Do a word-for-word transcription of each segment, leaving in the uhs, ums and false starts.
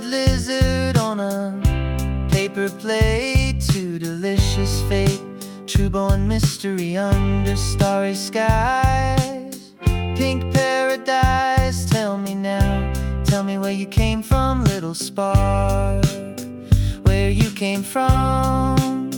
velvet lizard on a paper plate, to delicious fate, true-born mystery under starry skies. Pink paradise, tell me now, tell me where you came from, little spark, where you came from.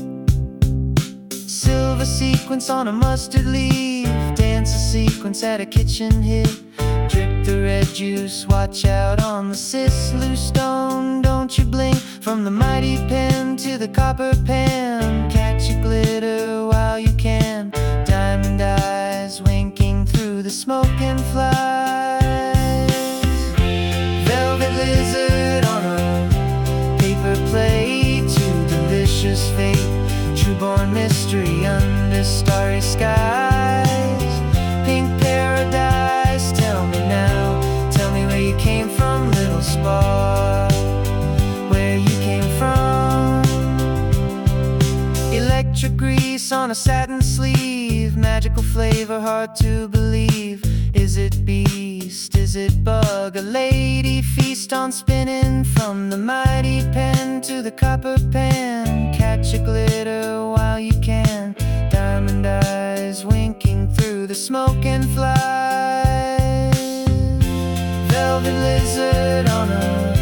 Silver sequence on a mustard leaf, dance a sequence at a kitchen hit. Drip the red juice, watch out on the Sisley stone. Don't you blink, from the mighty pen to the copper pan. Catch a glitter while you can, diamond eyes winking through the smoke and flies. Velvet lizard on a paper plate, to delicious fate, true-born mystery under starry skies. Pink paradise, tell me now, tell me where you came from, little spark, where you came from. Electric grease on a satin sleeve, magical flavor hard to believe. Is it beast, is it bug, a lady feast on spinning, from the mighty pen to the copper pan. Catch a glitter while you can, diamond eyes winking through the smoke and flies. Velvet lizard on a